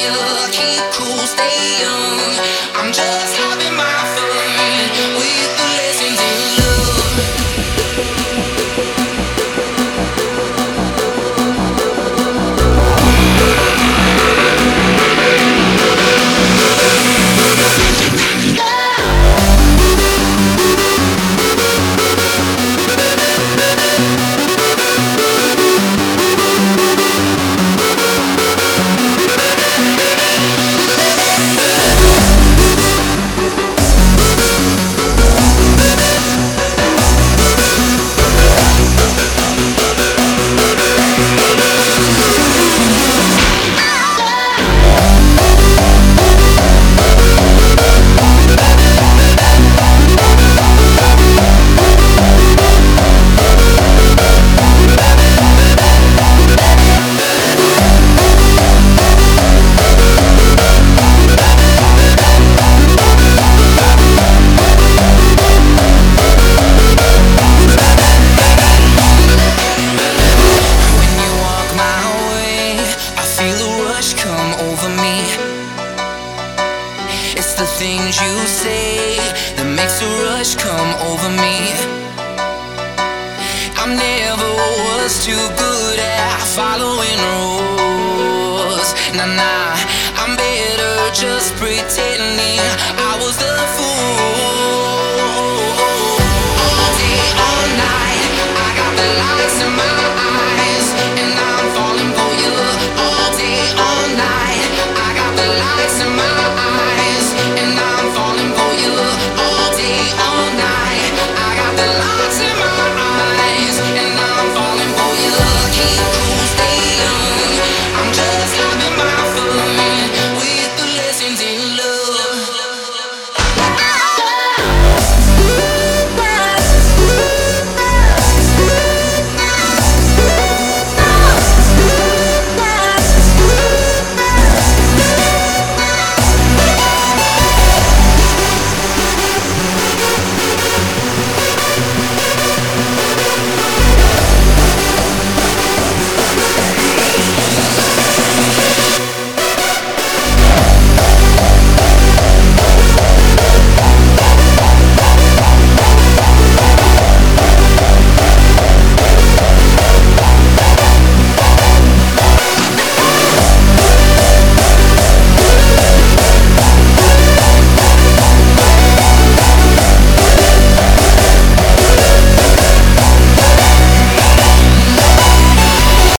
chill, keep cool, stay young. I'm just having my fun with the lessons in love. It's the things you say that makes the rush come over me. I never was too good at following rules. Nah, I'm better just pretending